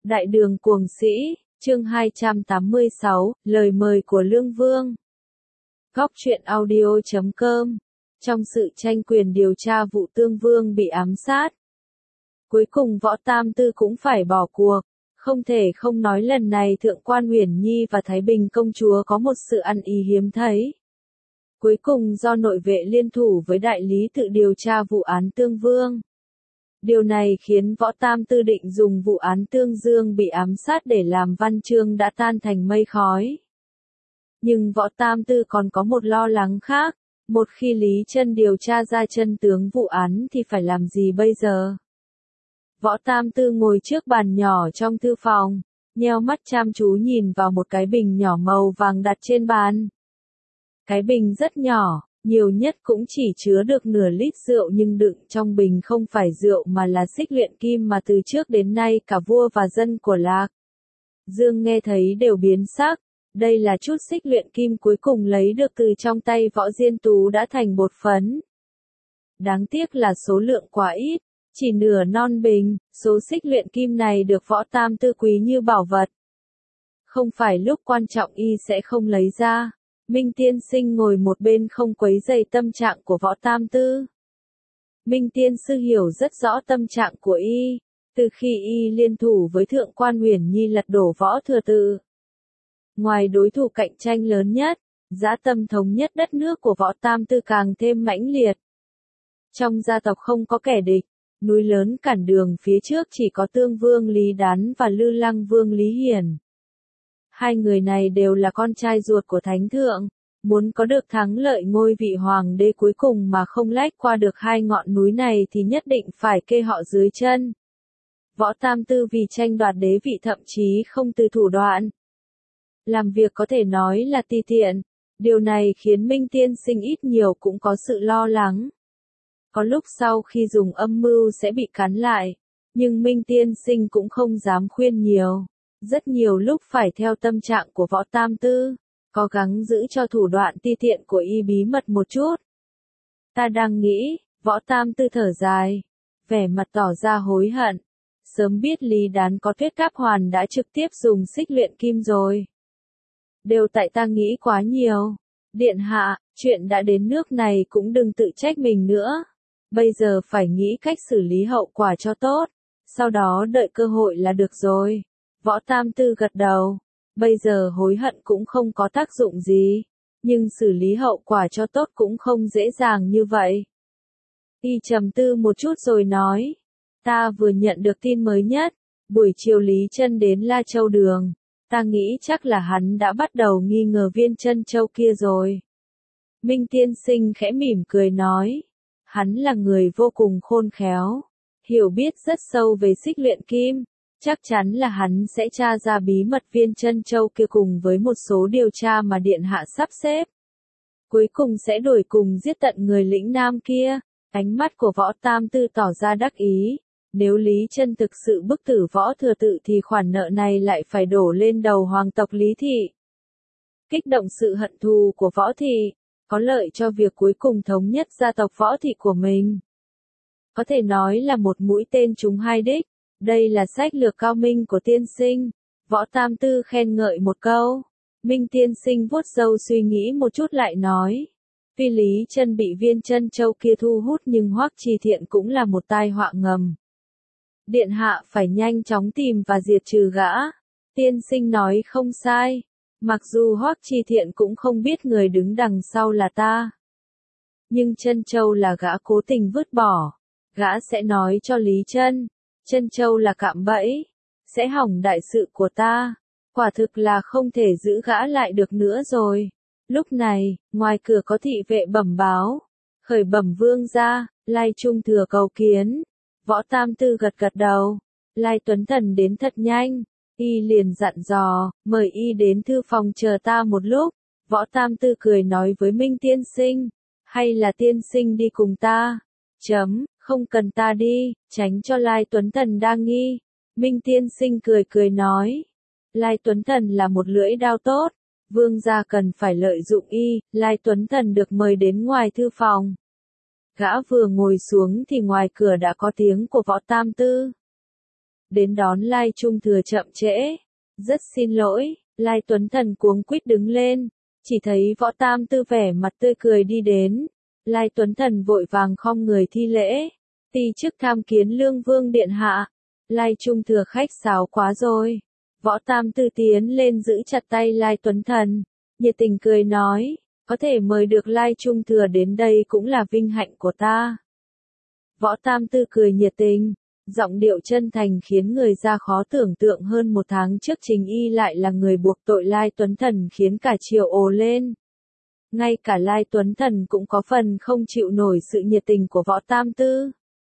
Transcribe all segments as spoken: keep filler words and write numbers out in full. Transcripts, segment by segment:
Đại đường cuồng sĩ, chương hai trăm tám mươi sáu, lời mời của Lương Vương. Góc truyện audio chấm com. Trong sự tranh quyền điều tra vụ Tương Vương bị ám sát, cuối cùng Võ Tam Tư cũng phải bỏ cuộc. Không thể không nói lần này Thượng quan Uyển Nhi và Thái Bình công chúa có một sự ăn ý hiếm thấy. Cuối cùng do nội vệ liên thủ với đại lý tự điều tra vụ án Tương Vương. Điều này khiến Võ Tam Tư định dùng vụ án Tương Dương bị ám sát để làm văn chương đã tan thành mây khói. Nhưng Võ Tam Tư còn có một lo lắng khác, một khi Lý Chân điều tra ra chân tướng vụ án thì phải làm gì bây giờ? Võ Tam Tư ngồi trước bàn nhỏ trong thư phòng, nheo mắt chăm chú nhìn vào một cái bình nhỏ màu vàng đặt trên bàn. Cái bình rất nhỏ, nhiều nhất cũng chỉ chứa được nửa lít rượu, nhưng đựng trong bình không phải rượu mà là xích luyện kim mà từ trước đến nay cả vua và dân của Lạc Dương nghe thấy đều biến sắc. Đây là chút xích luyện kim cuối cùng lấy được từ trong tay Võ Diên Tú đã thành bột phấn. Đáng tiếc là số lượng quá ít, chỉ nửa non bình, số xích luyện kim này được Võ Tam Tư quý như bảo vật. Không phải lúc quan trọng y sẽ không lấy ra. Minh Tiên Sinh ngồi một bên không quấy rầy tâm trạng của Võ Tam Tư. Minh Tiên Sư hiểu rất rõ tâm trạng của y, từ khi y liên thủ với Thượng quan Uyển Nhi lật đổ Võ Thừa Tự. Ngoài đối thủ cạnh tranh lớn nhất, dã tâm thống nhất đất nước của Võ Tam Tư càng thêm mãnh liệt. Trong gia tộc không có kẻ địch, núi lớn cản đường phía trước chỉ có Tương Vương Lý Đán và Lư Lăng Vương Lý Hiển. Hai người này đều là con trai ruột của Thánh Thượng, muốn có được thắng lợi ngôi vị hoàng đế cuối cùng mà không lách qua được hai ngọn núi này thì nhất định phải kê họ dưới chân. Võ Tam Tư vì tranh đoạt đế vị thậm chí không từ thủ đoạn. Làm việc có thể nói là ti tiện, điều này khiến Minh Tiên Sinh ít nhiều cũng có sự lo lắng. Có lúc sau khi dùng âm mưu sẽ bị cắn lại, nhưng Minh Tiên Sinh cũng không dám khuyên nhiều. Rất nhiều lúc phải theo tâm trạng của Võ Tam Tư, cố gắng giữ cho thủ đoạn ti tiện của y bí mật một chút. Ta đang nghĩ, Võ Tam Tư thở dài, vẻ mặt tỏ ra hối hận. Sớm biết Lý Đán có Tuyết Cáp Hoàn đã trực tiếp dùng xích luyện kim rồi. Đều tại ta nghĩ quá nhiều. Điện hạ, chuyện đã đến nước này cũng đừng tự trách mình nữa. Bây giờ phải nghĩ cách xử lý hậu quả cho tốt, sau đó đợi cơ hội là được rồi. Võ Tam Tư gật đầu, bây giờ hối hận cũng không có tác dụng gì, nhưng xử lý hậu quả cho tốt cũng không dễ dàng như vậy. Y trầm tư một chút rồi nói, ta vừa nhận được tin mới nhất, buổi chiều Lý Chân đến La Châu Đường, ta nghĩ chắc là hắn đã bắt đầu nghi ngờ Viên Chân Châu kia rồi. Minh Tiên Sinh khẽ mỉm cười nói, hắn là người vô cùng khôn khéo, hiểu biết rất sâu về xích luyện kim. Chắc chắn là hắn sẽ tra ra bí mật Viên Chân Châu kia cùng với một số điều tra mà Điện Hạ sắp xếp. Cuối cùng sẽ đuổi cùng giết tận người lĩnh nam kia. Ánh mắt của Võ Tam Tư tỏ ra đắc ý. Nếu Lý Chân thực sự bức tử Võ Thừa Tự thì khoản nợ này lại phải đổ lên đầu hoàng tộc Lý Thị. Kích động sự hận thù của Võ Thị, có lợi cho việc cuối cùng thống nhất gia tộc Võ Thị của mình. Có thể nói là một mũi tên trúng hai đích. Đây là sách lược cao minh của tiên sinh. Võ Tam Tư khen ngợi một câu. Minh Tiên Sinh vuốt râu suy nghĩ một chút lại nói. Tuy Lý Chân bị Viên Chân Châu kia thu hút nhưng Hoắc Trì Thiện cũng là một tai họa ngầm. Điện hạ phải nhanh chóng tìm và diệt trừ gã. Tiên sinh nói không sai. Mặc dù Hoắc Trì Thiện cũng không biết người đứng đằng sau là ta. Nhưng Chân Châu là gã cố tình vứt bỏ. Gã sẽ nói cho Lý Chân. Chân Châu là cạm bẫy, sẽ hỏng đại sự của ta, quả thực là không thể giữ gã lại được nữa rồi. Lúc này, ngoài cửa có thị vệ bẩm báo, khởi bẩm vương gia, Lai Trung thừa cầu kiến. Võ Tam Tư gật gật đầu, Lai Tuấn Thần đến thật nhanh, y liền dặn dò, mời y đến thư phòng chờ ta một lúc. Võ Tam Tư cười nói với Minh Tiên Sinh, hay là tiên sinh đi cùng ta? Chấm. Không cần ta đi, tránh cho Lai Tuấn Thần đa nghi. Minh Tiên Sinh cười cười nói. Lai Tuấn Thần là một lưỡi đao tốt. Vương gia cần phải lợi dụng y. Lai Tuấn Thần được mời đến ngoài thư phòng. Gã vừa ngồi xuống thì ngoài cửa đã có tiếng của Võ Tam Tư. đến đón Lai Trung Thừa chậm trễ. Rất xin lỗi, Lai Tuấn Thần cuống quýt đứng lên, chỉ thấy Võ Tam Tư vẻ mặt tươi cười đi đến. Lai Tuấn Thần vội vàng khom người thi lễ, ti chức tham kiến Lương Vương điện hạ. Lai Trung Thừa khách sáo quá rồi. Võ Tam Tư tiến lên giữ chặt tay Lai Tuấn Thần, nhiệt tình cười nói, có thể mời được Lai Trung Thừa đến đây cũng là vinh hạnh của ta. Võ Tam Tư cười nhiệt tình, giọng điệu chân thành khiến người ra khó tưởng tượng hơn một tháng trước Trình Y lại là người buộc tội Lai Tuấn Thần khiến cả triều ồ lên. Ngay cả Lai Tuấn Thần cũng có phần không chịu nổi sự nhiệt tình của Võ Tam Tư.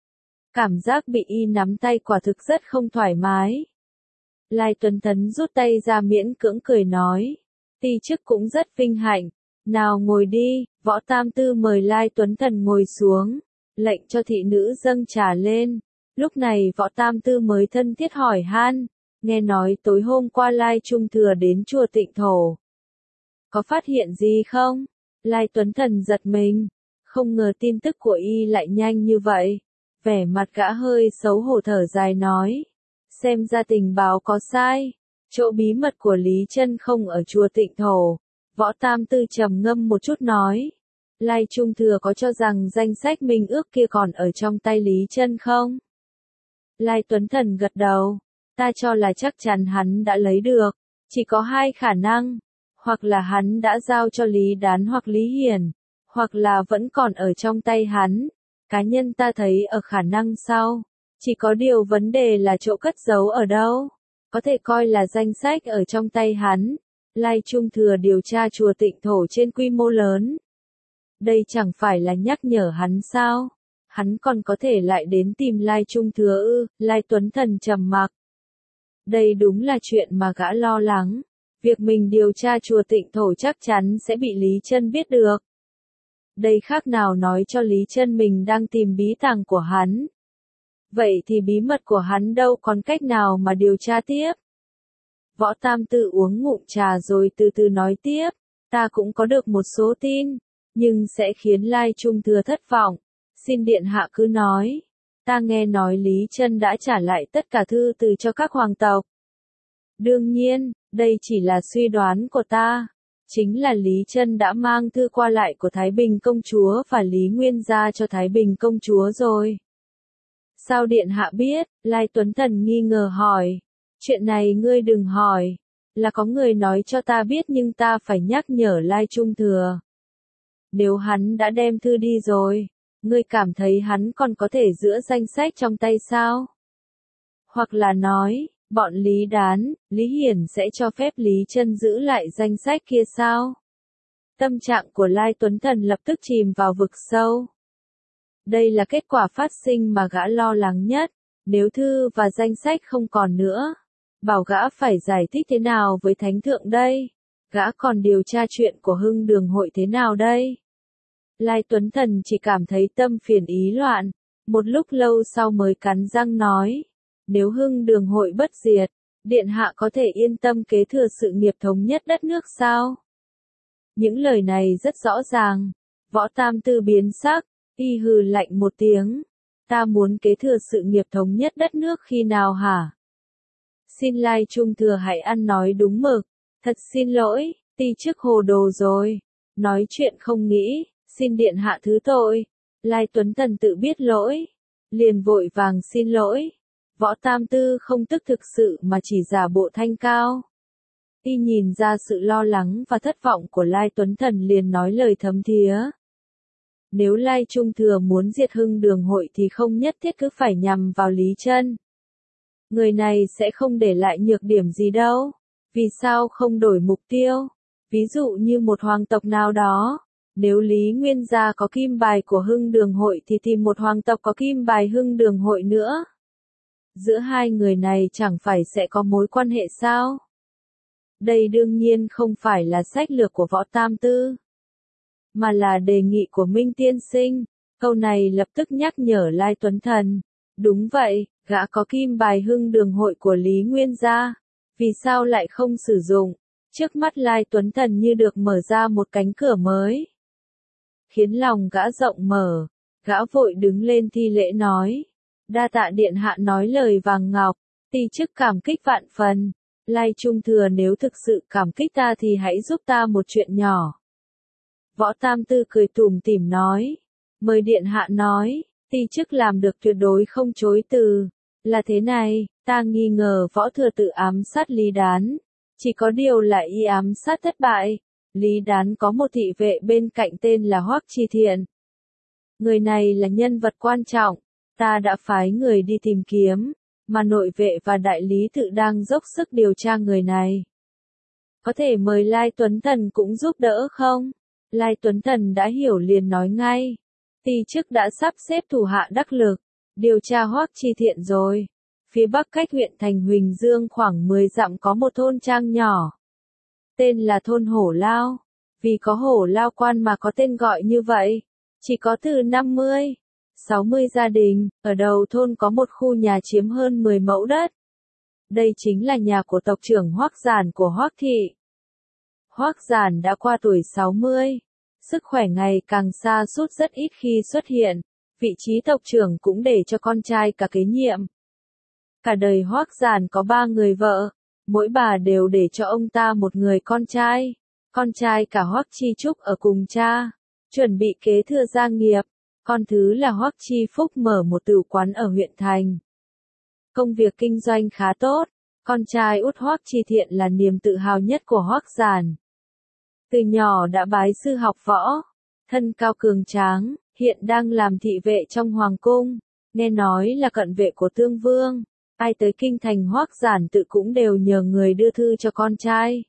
Cảm giác bị Y nắm tay quả thực rất không thoải mái. Lai Tuấn Thần rút tay ra miễn cưỡng cười nói, ti chức cũng rất vinh hạnh, nào ngồi đi. Võ Tam Tư mời Lai Tuấn Thần ngồi xuống, lệnh cho thị nữ dâng trà lên. Lúc này Võ Tam Tư mới thân thiết hỏi han, nghe nói tối hôm qua Lai Trung Thừa đến chùa Tịnh Thổ. Có phát hiện gì không? Lai Tuấn Thần giật mình, không ngờ tin tức của Y lại nhanh như vậy. Vẻ mặt gã hơi xấu hổ thở dài nói, xem ra tình báo có sai, chỗ bí mật của Lý Chân không ở chùa Tịnh Thổ. Võ Tam Tư trầm ngâm một chút nói, Lai Trung Thừa có cho rằng danh sách minh ước kia còn ở trong tay Lý Chân không? Lai Tuấn Thần gật đầu, ta cho là chắc chắn hắn đã lấy được, chỉ có hai khả năng, hoặc là hắn đã giao cho Lý Đán hoặc Lý Hiển, hoặc là vẫn còn ở trong tay hắn. Cá nhân ta thấy ở khả năng sau, chỉ có điều vấn đề là chỗ cất giấu ở đâu, có thể coi là danh sách ở trong tay hắn. Lai Trung Thừa điều tra chùa Tịnh Thổ trên quy mô lớn. Đây chẳng phải là nhắc nhở hắn sao? Hắn còn có thể lại đến tìm Lai Trung Thừa ư? Lai Tuấn Thần trầm mặc. Đây đúng là chuyện mà gã lo lắng. Việc mình điều tra chùa Tịnh Thổ chắc chắn sẽ bị Lý Chân biết được. Đây khác nào nói cho Lý Chân mình đang tìm bí tàng của hắn. Vậy thì bí mật của hắn đâu còn cách nào mà điều tra tiếp? Võ Tam Tư uống ngụm trà rồi từ từ nói tiếp, ta cũng có được một số tin, nhưng sẽ khiến Lai Trung Thừa thất vọng. Xin điện hạ cứ nói. Ta nghe nói Lý Chân đã trả lại tất cả thư từ cho các hoàng tộc. Đương nhiên, đây chỉ là suy đoán của ta. Chính là Lý Chân đã mang thư qua lại của Thái Bình công chúa và Lý Nguyên gia cho Thái Bình công chúa rồi. Sao điện hạ biết? Lai Tuấn Thần nghi ngờ hỏi. Chuyện này ngươi đừng hỏi. Là có người nói cho ta biết nhưng ta phải nhắc nhở Lai Trung Thừa. Nếu hắn đã đem thư đi rồi, ngươi cảm thấy hắn còn có thể giữ danh sách trong tay sao? Hoặc là nói, bọn Lý Đán, Lý Hiển sẽ cho phép Lý Chân giữ lại danh sách kia sao? Tâm trạng của Lai Tuấn Thần lập tức chìm vào vực sâu. Đây là kết quả phát sinh mà gã lo lắng nhất. Nếu thư và danh sách không còn nữa, bảo gã phải giải thích thế nào với Thánh Thượng đây? Gã còn điều tra chuyện của Hưng Đường hội thế nào đây? Lai Tuấn Thần chỉ cảm thấy tâm phiền ý loạn, một lúc lâu sau mới cắn răng nói, nếu Hưng Đường hội bất diệt, điện hạ có thể yên tâm kế thừa sự nghiệp thống nhất đất nước sao? Những lời này rất rõ ràng. Võ Tam Tư biến sắc, y hừ lạnh một tiếng, ta muốn kế thừa sự nghiệp thống nhất đất nước khi nào hả? Xin Lai Trung Thừa hãy ăn nói đúng mực, thật xin lỗi, ti chức hồ đồ rồi, nói chuyện không nghĩ. Xin điện hạ thứ tội. Lai Tuấn Thần tự biết lỗi, liền vội vàng xin lỗi. Võ Tam Tư không tức thực sự mà chỉ giả bộ thanh cao. Y nhìn ra sự lo lắng và thất vọng của Lai Tuấn Thần liền nói lời thấm thía. Nếu Lai Trung Thừa muốn diệt Hưng Đường hội thì không nhất thiết cứ phải nhằm vào Lý Chân. Người này sẽ không để lại nhược điểm gì đâu. Vì sao không đổi mục tiêu? Ví dụ như một hoàng tộc nào đó. Nếu Lý Nguyên gia có kim bài của Hưng Đường hội thì tìm một hoàng tộc có kim bài Hưng Đường hội nữa. Giữa hai người này chẳng phải sẽ có mối quan hệ sao? Đây đương nhiên không phải là sách lược của Võ Tam Tư, mà là đề nghị của Minh Tiên Sinh. Câu này lập tức nhắc nhở Lai Tuấn Thần. Đúng vậy, gã có kim bài Hưng Đường hội của Lý Nguyên gia. Vì sao lại không sử dụng? Trước mắt Lai Tuấn Thần như được mở ra một cánh cửa mới, khiến lòng gã rộng mở. Gã vội đứng lên thi lễ nói, đa tạ điện hạ nói lời vàng ngọc. Ti chức cảm kích vạn phần. Lai Trung Thừa nếu thực sự cảm kích ta thì hãy giúp ta một chuyện nhỏ. Võ Tam Tư cười tủm tỉm nói. Mời điện hạ nói, ti chức làm được tuyệt đối không chối từ. Là thế này, ta nghi ngờ Võ Thừa tự ám sát Lý Đán. Chỉ có điều là y ám sát thất bại. Lý Đán có một thị vệ bên cạnh tên là Hoắc Chi Thiện. Người này là nhân vật quan trọng. Ta đã phái người đi tìm kiếm, mà nội vệ và đại lý tự đang dốc sức điều tra người này. Có thể mời Lai Tuấn Thần cũng giúp đỡ không? Lai Tuấn Thần đã hiểu liền nói ngay. Ti chức đã sắp xếp thủ hạ đắc lực, điều tra Hoắc Chi Thiện rồi. Phía bắc cách huyện thành Huỳnh Dương khoảng mười dặm có một thôn trang nhỏ. Tên là thôn Hổ Lao. Vì có Hổ Lao quan mà có tên gọi như vậy. Chỉ có từ năm mươi, sáu mươi gia đình, ở đầu thôn có một khu nhà chiếm hơn mười mẫu đất. Đây chính là nhà của tộc trưởng Hoắc Giản của Hoắc thị. Hoắc Giản đã qua tuổi sáu mươi, sức khỏe ngày càng sa sút rất ít khi xuất hiện, vị trí tộc trưởng cũng để cho con trai cả kế nhiệm. Cả đời Hoắc Giản có ba người vợ, mỗi bà đều để cho ông ta một người con trai, con trai cả Hoắc Chi Trúc ở cùng cha, chuẩn bị kế thừa gia nghiệp, con thứ là Hoắc Chi Phúc mở một tửu quán ở huyện thành. Công việc kinh doanh khá tốt, con trai út Hoắc Chi Thiện là niềm tự hào nhất của Hoắc Giản. Từ nhỏ đã bái sư học võ, thân cao cường tráng, hiện đang làm thị vệ trong hoàng cung, nghe nói là cận vệ của Tương Vương, ai tới kinh thành Hoắc Giản tự cũng đều nhờ người đưa thư cho con trai.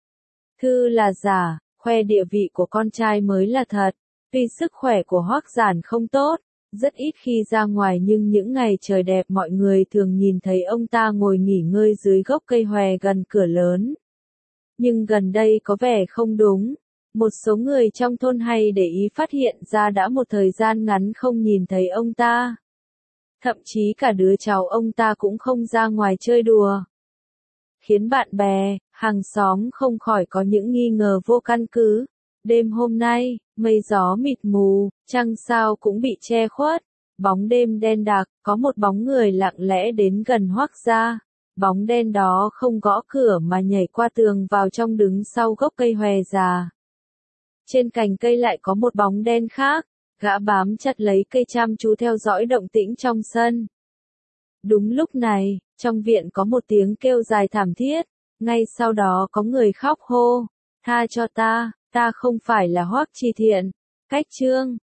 Thư là giả, khoe địa vị của con trai mới là thật. Tuy sức khỏe của Hoắc Giản không tốt, rất ít khi ra ngoài nhưng những ngày trời đẹp mọi người thường nhìn thấy ông ta ngồi nghỉ ngơi dưới gốc cây hòe gần cửa lớn. Nhưng gần đây có vẻ không đúng, một số người trong thôn hay để ý phát hiện ra đã một thời gian ngắn không nhìn thấy ông ta. Thậm chí cả đứa cháu ông ta cũng không ra ngoài chơi đùa. Khiến bạn bè, hàng xóm không khỏi có những nghi ngờ vô căn cứ. Đêm hôm nay, mây gió mịt mù, trăng sao cũng bị che khuất, bóng đêm đen đặc, có một bóng người lặng lẽ đến gần Hoắc gia. Bóng đen đó không gõ cửa mà nhảy qua tường vào trong đứng sau gốc cây hòe già. Trên cành cây lại có một bóng đen khác, gã bám chặt lấy cây chăm chú theo dõi động tĩnh trong sân. Đúng lúc này, trong viện có một tiếng kêu dài thảm thiết, ngay sau đó có người khóc hô, tha cho ta. Ta không phải là Hoắc Chi Thiện. Cách chương